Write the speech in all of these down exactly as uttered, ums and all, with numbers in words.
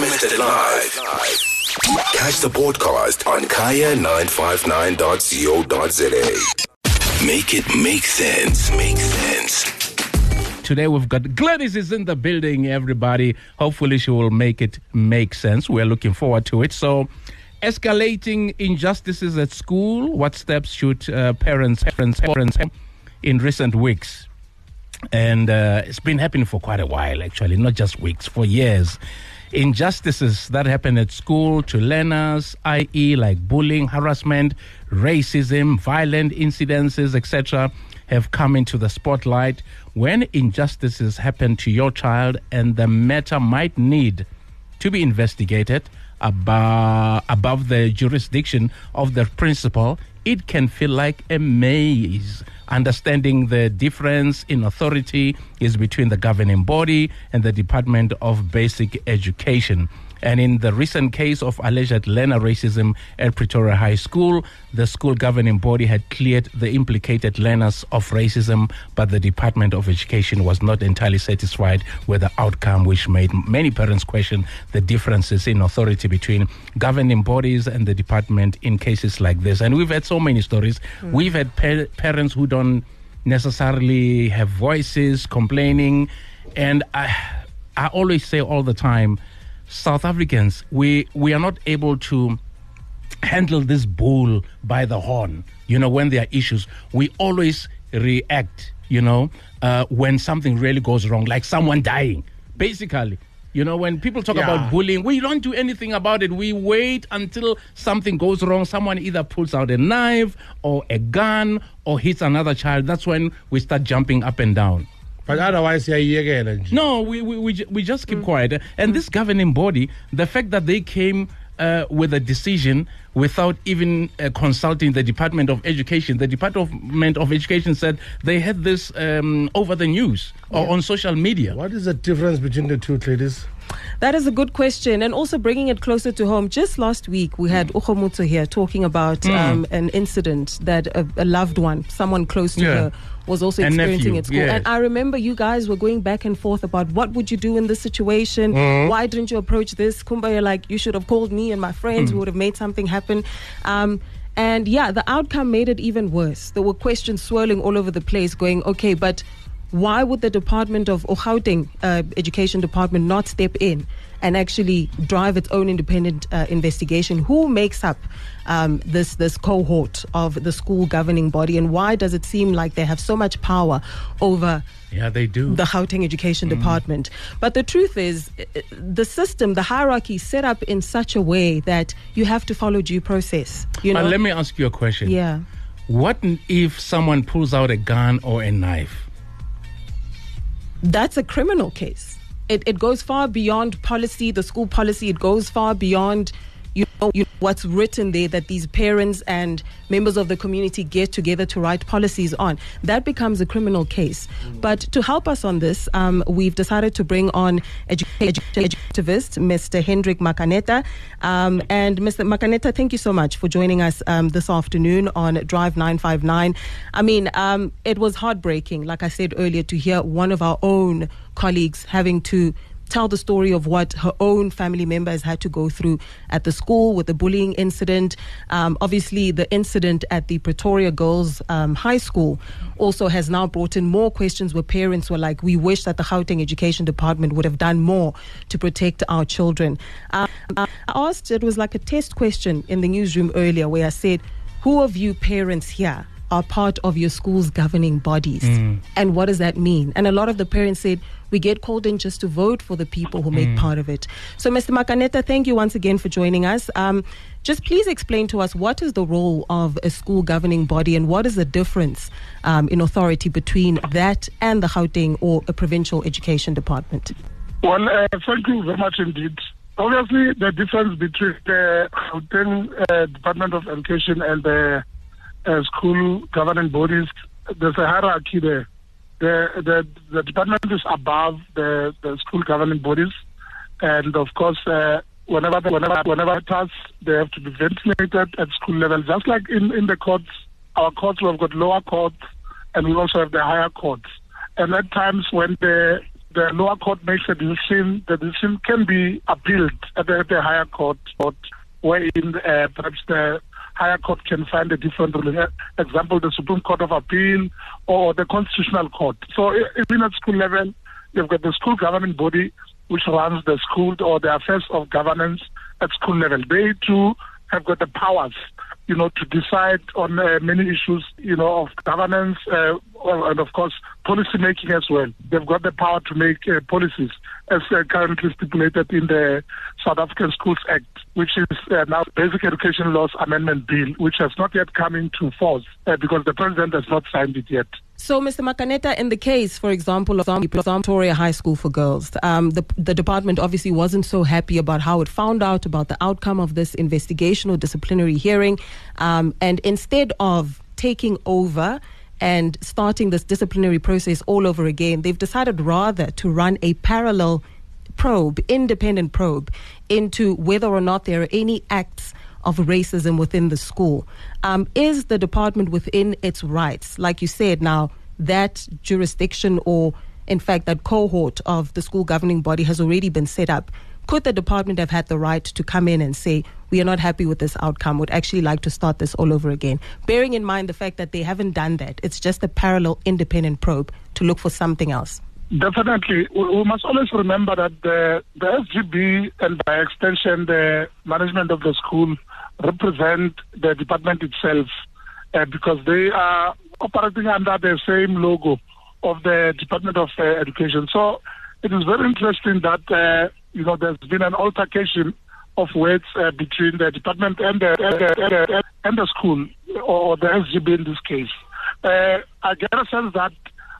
Unlimited Live. Catch the podcast on kaya nine five nine dot co dot za. Make it make sense. Make sense. Today we've got Gladys is in the building, everybody. Hopefully she will make it make sense. We're looking forward to it. So, escalating injustices at school. What steps should uh, parents, parents, parents in recent weeks? And uh, it's been happening for quite a while, actually, not just weeks, for years. Injustices that happen at school to learners, that is like bullying, harassment, racism, violent incidences, et cetera, have come into the spotlight. When injustices happen to your child and the matter might need to be investigated above, above the jurisdiction of the principal, it can feel like a maze. Understanding the difference in authority is between the governing body and the Department of Basic Education. And in the recent case of alleged learner racism at Pretoria High School, the school governing body had cleared the implicated learners of racism, but the Department of Education was not entirely satisfied with the outcome, which made many parents question the differences in authority between governing bodies and the department in cases like this. And we've had so many stories. Mm. We've had pa- parents who don't necessarily have voices complaining. And I, I always say all the time, South Africans, we, we are not able to handle this bull by the horn. You know, when there are issues, we always react, you know, uh, when something really goes wrong, like someone dying. Basically, you know, when people talk yeah. about bullying, we don't do anything about it. We wait until something goes wrong. Someone either pulls out a knife or a gun or hits another child. That's when we start jumping up and down. But otherwise, yeah, yeah, no, we we we, we just keep mm. quiet. And mm. this governing body, the fact that they came uh, with a decision without even uh, consulting the Department of Education, the Department of Education said they had this um, over the news yeah. or on social media. What is the difference between the two, ladies? That is a good question, and also bringing it closer to home. Just last week, we had Ukhomutso here talking about mm. um, an incident that a, a loved one, someone close to yeah. her, was also a experiencing nephew. at school. Yes. And I remember you guys were going back and forth about what would you do in this situation? Mm. Why didn't you approach this? Kumba, you're like, you should have called me and my friends. Mm. We would have made something happen. Um, and yeah, the outcome made it even worse. There were questions swirling all over the place going, okay, but why would the Department of Gauteng uh, Education Department not step in and actually drive its own independent uh, investigation? Who makes up um, this this cohort of the school governing body, and why does it seem like they have so much power over yeah, they do. the Gauteng Education mm. Department? But the truth is, the system, the hierarchy is set up in such a way that you have to follow due process. You know? But let me ask you a question. Yeah. What if someone pulls out a gun or a knife? That's a criminal case. It it goes far beyond policy, the school policy. It goes far beyond, you know, you know, what's written there that these parents and members of the community get together to write policies on. That becomes a criminal case. Mm. But to help us on this, um, we've decided to bring on education activist, Mister Hendrik Makaneta. Um, and Mister Makaneta, thank you so much for joining us um, this afternoon on Drive nine five nine. I mean, um, it was heartbreaking, like I said earlier, to hear one of our own colleagues having to tell the story of what her own family members had to go through at the school with the bullying incident. Um, obviously, the incident at the Pretoria Girls um, High School also has now brought in more questions where parents were like, we wish that the Gauteng Education Department would have done more to protect our children. Um, I asked, it was like a test question in the newsroom earlier where I said, who of you parents here are part of your school's governing bodies? Mm. And what does that mean? And a lot of the parents said, we get called in just to vote for the people who make mm. part of it. So, Mister Makaneta, thank you once again for joining us. Um, just please explain to us, what is the role of a school governing body and what is the difference um, in authority between that and the Gauteng or a provincial education department? Well, uh, thank you very much indeed. Obviously, the difference between the Gauteng uh, Department of Education and the uh, school governing bodies, there's a hierarchy there. The, the the department is above the, the school governing bodies, and of course, uh, whenever whenever whenever tasks, they have to be ventilated at school level. Just like in, in the courts, our courts, we've got lower courts, and we also have the higher courts. And at times when the the lower court makes a decision, the decision can be appealed at the, at the higher court, wherein uh, perhaps the higher court can find a different ruling. Example, the Supreme Court of Appeal or the Constitutional Court. So even at school level, you've got the school governing body which runs the school or the affairs of governance at school level. They too have got the powers, you know, to decide on uh, many issues, you know, of governance uh, and, of course, policy making as well. They've got the power to make uh, policies as uh, currently stipulated in the South African Schools Act, which is uh, now Basic Education Laws Amendment Bill, which has not yet come into force uh, because the President has not signed it yet. So, Mister Makaneta, in the case, for example, of Victoria High School for Girls, um, the, the department obviously wasn't so happy about how it found out about the outcome of this investigation or disciplinary hearing. Um, and instead of taking over and starting this disciplinary process all over again, they've decided rather to run a parallel probe, independent probe, into whether or not there are any acts of racism within the school. Um, is the department within its rights? Like you said, now that jurisdiction or, in fact, that cohort of the school governing body has already been set up. Could the department have had the right to come in and say, we are not happy with this outcome, would actually like to start this all over again? Bearing in mind the fact that they haven't done that. It's just a parallel independent probe to look for something else. Definitely. We must always remember that the, the S G B and by extension the management of the school represent the department itself uh, because they are operating under the same logo of the Department of uh, Education. So it is very interesting that uh, you know there's been an altercation of words uh, between the department and the, and the, and the, and the school, or the S G B in this case. Uh, I get a sense that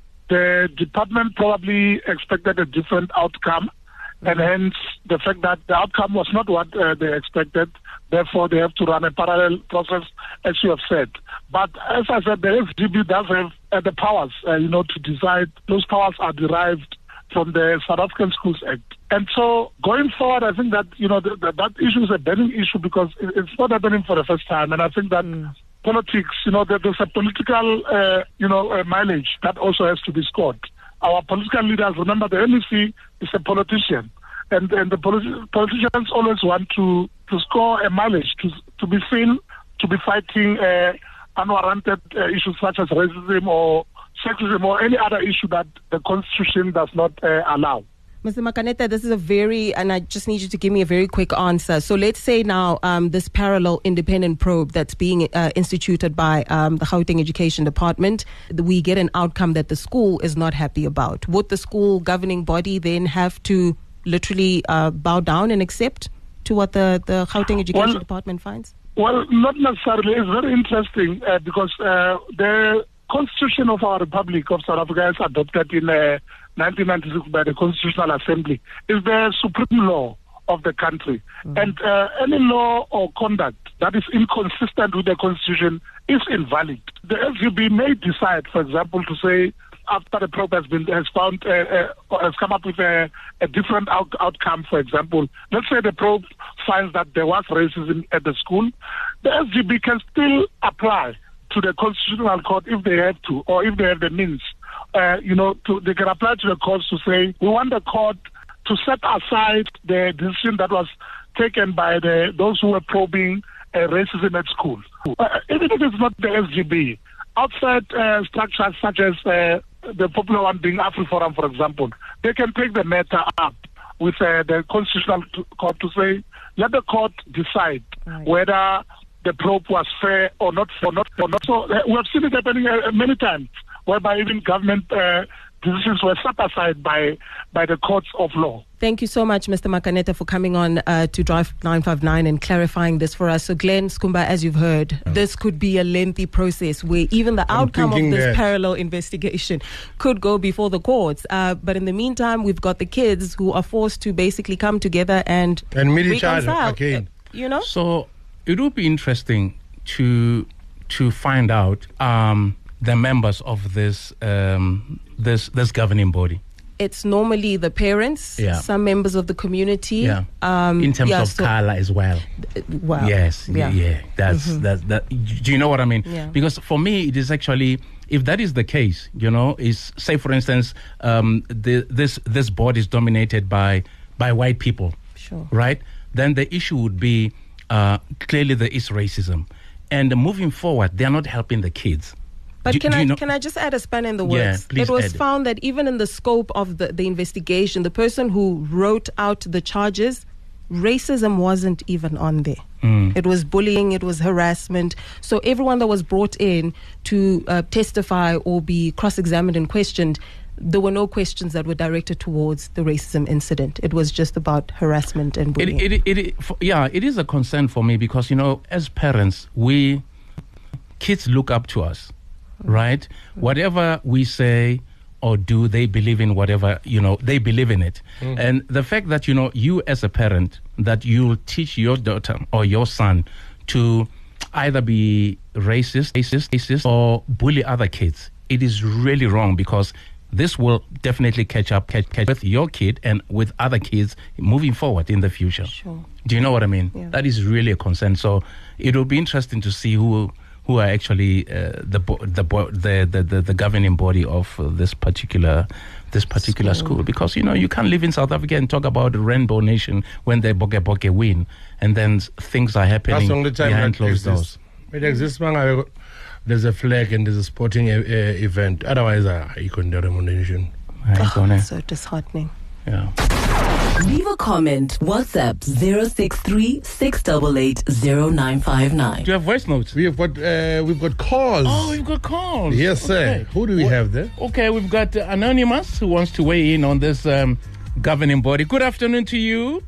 the department probably expected a different outcome, and hence the fact that the outcome was not what uh, they expected. Therefore, they have to run a parallel process, as you have said. But as I said, the S G B does have uh, the powers, uh, you know, to decide. Those powers are derived from the South African Schools Act. And so, going forward, I think that, you know, the, the, that issue is a burning issue because it, it's not happening for the first time. And I think that mm. politics, you know, there, there's a political, uh, you know, uh, mileage that also has to be scored. Our political leaders, remember, the M E C is a politician. And, and the politi- politicians always want to, to score a mileage, to, to be seen to be fighting uh, unwarranted uh, issues such as racism or sexism or any other issue that the Constitution does not uh, allow. Mister Makaneta, this is a very, and I just need you to give me a very quick answer. So let's say now um, this parallel independent probe that's being uh, instituted by um, the Gauteng Education Department, we get an outcome that the school is not happy about. Would the school governing body then have to literally uh, bow down and accept to what the, the Gauteng Education well, Department finds? Well, not necessarily. It's very interesting uh, because uh, the Constitution of our Republic of South Africa is adopted in uh, nineteen ninety-six by the Constitutional Assembly. Is the supreme law of the country. Mm-hmm. And uh, any law or conduct that is inconsistent with the Constitution is invalid. The S G B may decide, for example, to say, after the probe has been has found uh, uh, has come up with a, a different out, outcome, for example, let's say the probe finds that there was racism at the school, the S G B can still apply to the Constitutional Court if they have to, or if they have the means. Uh, you know, to, they can apply to the courts to say, we want the court to set aside the decision that was taken by the those who were probing uh, racism at school. Uh, even if it's not the S G B, outside uh, structures such as uh, the popular one being AfriForum, for example, they can take the matter up with uh, the Constitutional Court to say, let the court decide right. whether the probe was fair or not fair, not or not. So uh, we have seen it happening uh, many times, whereby even government uh, decisions were set aside by by the courts of law. Thank you so much, Mister Makaneta, for coming on uh, to Drive nine five nine and clarifying this for us. So, Glenn Skumba, as you've heard, mm. this could be a lengthy process where even the I'm outcome of this that. parallel investigation could go before the courts. Uh, but in the meantime, we've got the kids who are forced to basically come together and, and meet each other again. Uh, you know? So, it would be interesting to to find out um, the members of this um, this this governing body. it's normally the parents, Yeah. some members of the community. Yeah. Um, In terms yeah, of so- color as well. Wow. Yes, yeah, Yeah. yeah. That's that. That. Do you know what I mean? Yeah. Because for me, it is actually, if that is the case, you know, is say for instance, um, the, this this board is dominated by by white people, Sure. right? Then the issue would be uh, clearly there is racism, and moving forward, they are not helping the kids. But Do- can do I you know- can I just add a span in the Yeah, works? please It was add. found that even in the scope of the, the investigation, the person who wrote out the charges, racism wasn't even on there. Mm. It was bullying, it was harassment. So everyone that was brought in to uh, testify or be cross-examined and questioned, there were no questions that were directed towards the racism incident. It was just about harassment and bullying. It, it, it, it, for, yeah, it is a concern for me because, you know, as parents, we, kids look up to us, right? Whatever we say or do, they believe in whatever, you know, they believe in it. And the fact that, you know, you as a parent, that you'll teach your daughter or your son to either be racist, racist, racist or bully other kids, it is really wrong because this will definitely catch up catch, catch with your kid and with other kids moving forward in the future. Sure. Do you know what I mean? Yeah. That is really a concern. So it will be interesting to see who who are actually uh, the, bo- the, bo- the the the the governing body of uh, this particular this particular school. school. Because you know you can't live in South Africa and talk about the Rainbow Nation when they boke boke win, and then s- things are happening That's the only time behind it closed exists. doors. It exists when there's a flag and there's a sporting uh, uh, event. Otherwise, uh, you couldn't do remuneration. Right, Oh, Gone. so disheartening. Yeah. Leave a comment. WhatsApp zero six three six eight eight zero nine five nine. Do you have voice notes? We have got uh, we've got calls. Oh, we've got calls. Yes, sir. Okay. Who do we What- have there? Okay, we've got uh, Anonymous who wants to weigh in on this um, governing body. Good afternoon to you.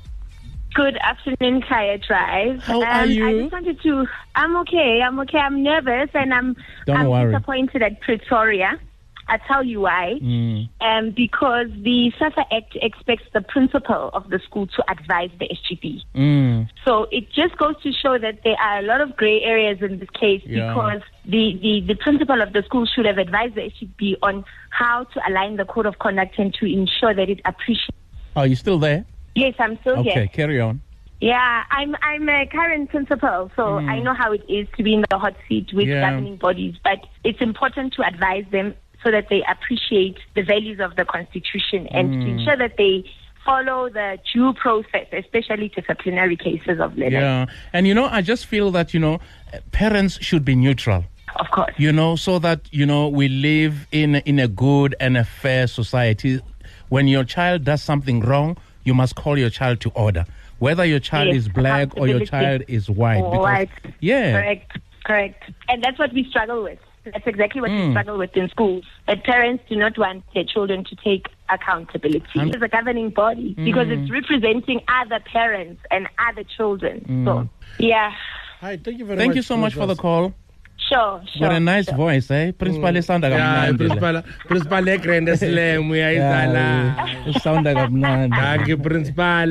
Good afternoon, Kaya Drive. How are you? I just wanted to. I'm okay. I'm okay. I'm nervous and I'm. Don't I'm worry. disappointed at Pretoria. I tell you why. Mm. Um, because the SAFA Act expects the principal of the school to advise the S G B. Mm. So it just goes to show that there are a lot of gray areas in this case Yeah. because the, the, the principal of the school should have advised the S G B on how to align the code of conduct and to ensure that it appreciates. Are you still there? Yes, I'm still Okay, here. carry on. Yeah, I'm I'm a current principal, so I know how it is to be in the hot seat with Yeah. governing bodies. But it's important to advise them so that they appreciate the values of the Constitution and to ensure that they follow the due process, especially disciplinary cases of learning. Yeah, and you know, I just feel that, you know, parents should be neutral. Of course. You know, so that, you know, we live in in a good and a fair society. When your child does something wrong, you must call your child to order. Whether your child Yes, is black or your child accountability. is white. Or because- white. Yeah. Correct, correct. And that's what we struggle with. That's exactly what Mm. we struggle with in schools. That parents do not want their children to take accountability. Um, It's a governing body because it's representing other parents and other children. So, yeah, Hi, thank you very Thank much. you so much for the call. sure, sure. What a nice sure. voice, eh? Principal Sanda Yeah, kamnandi. principal, principal Lekrende Slam, we are Yeah, Isala. sound like Thank you, principal.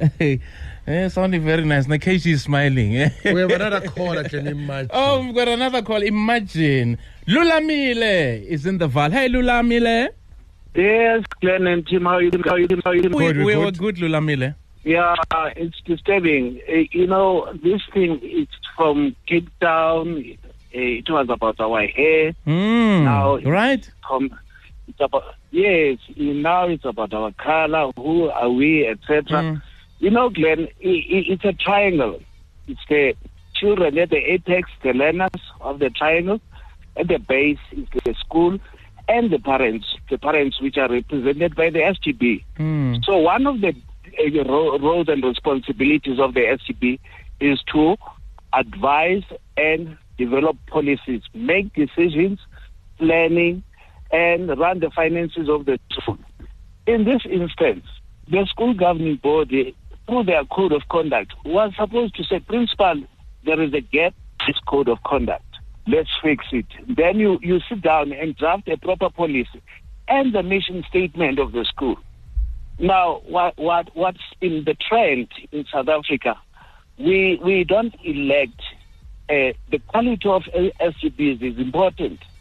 Eh, sounding very nice. Nakeshi is smiling. eh? We have another call, I can imagine. Oh, we've got another call. Imagine. Lulamile is in the Val. Hey, Lulamile. Yes, Glenn and Tim, how you doing? How you doing? How you doing? We, Good, we good. were good, Lulamile. Yeah, it's disturbing. Uh, you know, this thing is from Cape Town. Uh, it was about our hair. Mm, Now- right? From, it's about yes. Now it's about our color. Who are we, et cetera. Mm. You know, Glenn, i i it's a triangle. It's the children at the apex, the learners of the triangle. At the base is the school and the parents. The parents, which are represented by the S G B. Mm. So one of the uh, ro- roles and responsibilities of the S G B is to advise and develop policies, make decisions, planning, and run the finances of the school. In this instance, the school governing body, through their code of conduct, was supposed to say, principal, there is a gap in this code of conduct. Let's fix it. Then you, you sit down and draft a proper policy and the mission statement of the school. Now, what, what what's in the trend in South Africa, we we don't elect. Uh, the quality of S G Bs is important.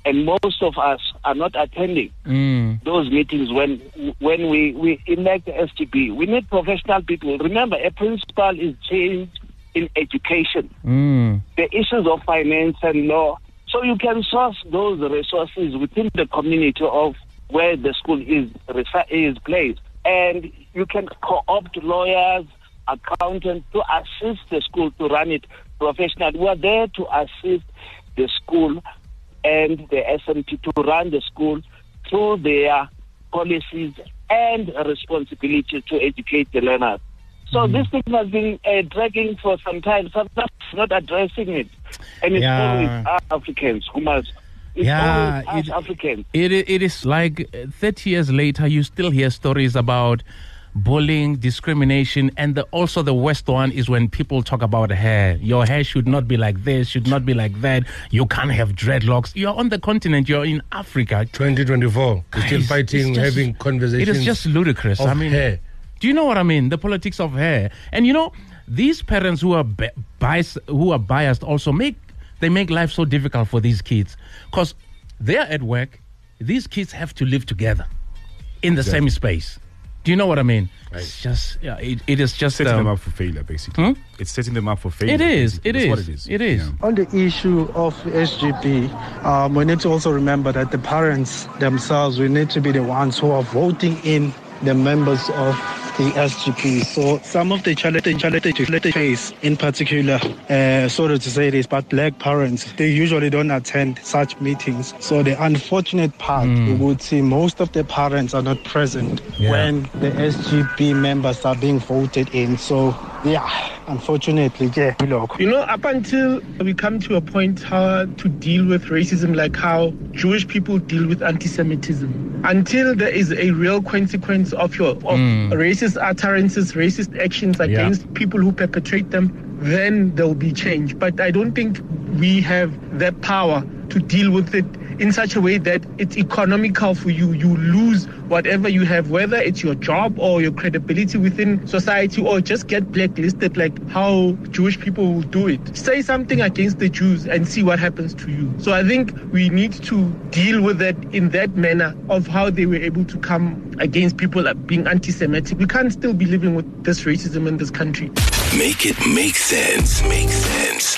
and most of us are not attending Mm. those meetings when when we, we elect the S G B. We need professional people. Remember, a principal is changed in education, Mm. the issues of finance and law. So you can source those resources within the community of where the school is is placed. And you can co-opt lawyers, accountants to assist the school to run it professionally. We are there to assist the school and the S M T to run the school through their policies and responsibility to educate the learners. So mm. this thing has been uh, dragging for some time. Sometimes not addressing it, and it's Yeah. always us Africans who must. It's Yeah, always us it- Africans. It, i- it is like uh, thirty years later, you still hear stories about bullying, discrimination, and the, also the worst one is when people talk about hair. Your hair should not be like this, should not be like that. You can't have dreadlocks. You're on the continent, you're in Africa. twenty twenty-four. We're still Guys, fighting, it's just- having conversations. It is just ludicrous. of I mean, hair. do you know what I mean? The politics of hair. And you know, these parents who are bi- biased, who are biased also make they make life so difficult for these kids because they're at work. These kids have to live together in the same space. Do you know what I mean? Right. It's just yeah, it, it is just Setting um, them up for failure, basically. Hmm? It's setting them up for failure. It is. basically. It That's is. what it is. It is. Yeah. On the issue of S G B, um, we need to also remember that the parents themselves, we need to be the ones who are voting in the members of the S G B. So some of the challenges they face, in particular, uh, sorry to say this, but black parents, they usually don't attend such meetings. So the unfortunate part, Mm. we would see most of the parents are not present Yeah. when the S G B members are being voted in. So yeah, unfortunately, yeah, look. You know, up until we come to a point how to deal with racism, like how Jewish people deal with anti-Semitism, until there is a real consequence of your of Mm. racist utterances, racist actions against people who perpetrate them, then there will be change. But I don't think we have that power to deal with it in such a way that it's economical for you. You lose whatever you have, whether it's your job or your credibility within society, or just get blacklisted like how Jewish people will do it. Say something against the Jews and see what happens to you. So I think we need to deal with that in that manner of how they were able to come against people being anti-Semitic. We can't still be living with this racism in this country. Make it make sense. Make sense.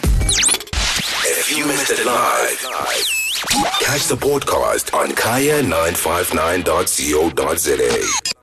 If you missed it live, catch the podcast on kaya nine five nine dot co dot za.